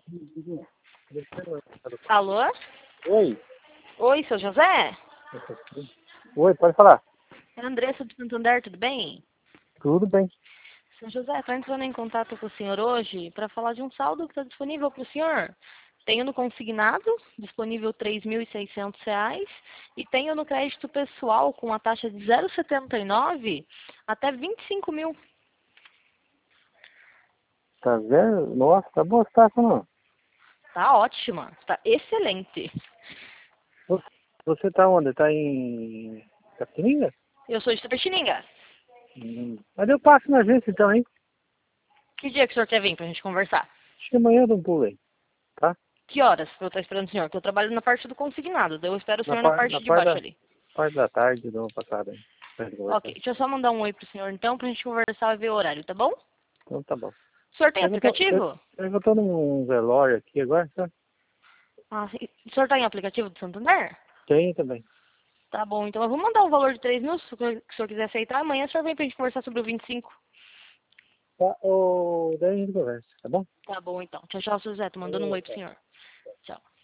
Alô? Oi. Oi, seu José? Oi, pode falar. É a Andressa do Santander, tudo bem? Tudo bem. Seu José, estou entrando em contato com o senhor hoje para falar de um saldo que está disponível para o senhor. Tenho no consignado, disponível R$ 3.600, e tenho no crédito pessoal com a taxa de 0,79 até 25 mil. Tá vendo? Nossa, tá boa a situação, não. Tá ótima, tá excelente. Você você tá onde? Tá em Capitininga? Eu sou de Tapetininga. Mas eu passo na agência então, hein? Que dia que o senhor quer vir para a gente conversar? Acho que amanhã eu dou um pulo aí, tá? Que horas eu estou esperando o senhor? Porque eu trabalho na parte do consignado, daí eu espero o Na senhor na parte, parte de baixo ali. parte da tarde eu dou uma passada aí. Pra gente Ok, conversar. deixa eu só mandar um oi pro senhor então, pra gente conversar e ver o horário, tá bom? Então tá bom. O senhor tem Eu, aplicativo? eu tô num velório aqui agora, tá? Ah, sim. O senhor tá em aplicativo do Santander? Tem também. Tá bom, então eu vou mandar um valor de 3 mil, se o senhor quiser aceitar. Amanhã o senhor vem pra gente conversar sobre o 25. Tá, daí a gente conversa, tá bom? Tá bom, então. Tchau, tchau, seu Zé. Tô mandando um oi pro senhor. Tchau.